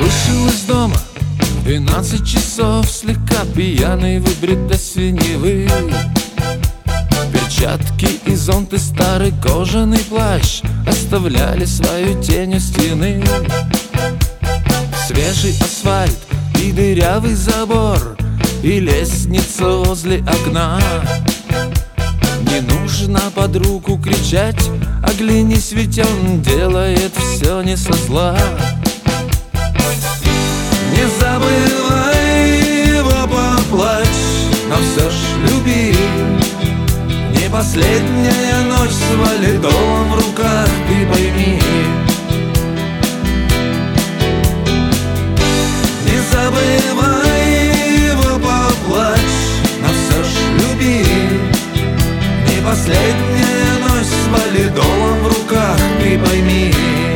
вышел из дома в 12 часов, слегка пьяный, выбрит до синевы. Перчатки и зонт и старый кожаный плащ оставляли свою тень у стены. Свежий асфальт и дырявый забор, и лестница возле окна. Не нужно под руку кричать: оглянись, ведь он делает все не со зла. Не забывай его, поплачь, но все ж люби. Не последняя ночь с валидолом в руках, ты пойми. Не забывай его, поплачь, но все ж люби. Не последняя ночь с валидолом в руках, ты пойми.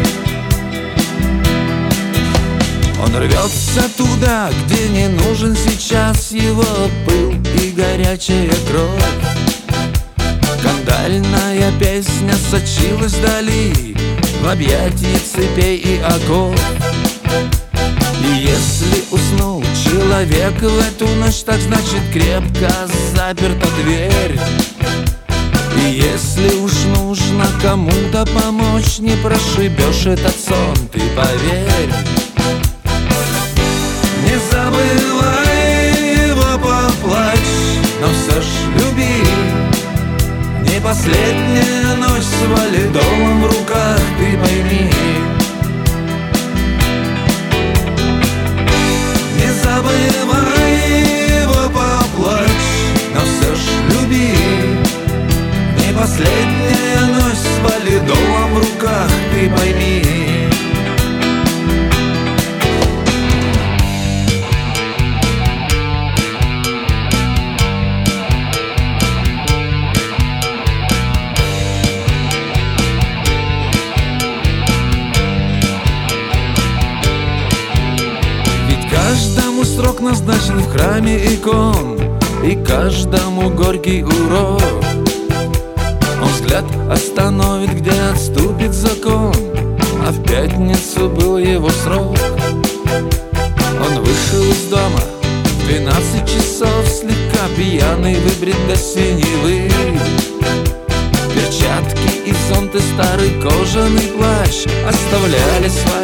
Он рвется туда, где не нужен сейчас его пыл и горячая кровь. Кандальная песня сочилась вдали в объятии цепей и оков. И если уснул человек в эту ночь, так значит крепко заперта дверь. И если уж нужно кому-то помочь, не прошибешь этот сон, ты поверь. Не забывай его, поплачь, но все ж люби. Не последняя ночь с валидолом в руках, ты пойми. Не забывай его, поплачь, но все ж люби. Не последняя ночь с валидолом в руках, ты пойми. Каждому срок назначен в храме икон, и каждому горький урок. Он взгляд остановит, где отступит закон, а в пятницу был его срок. Он вышел из дома в 12 часов, слегка пьяный, выбрит до синевы. Перчатки и зонт и старый кожаный плащ оставляли свои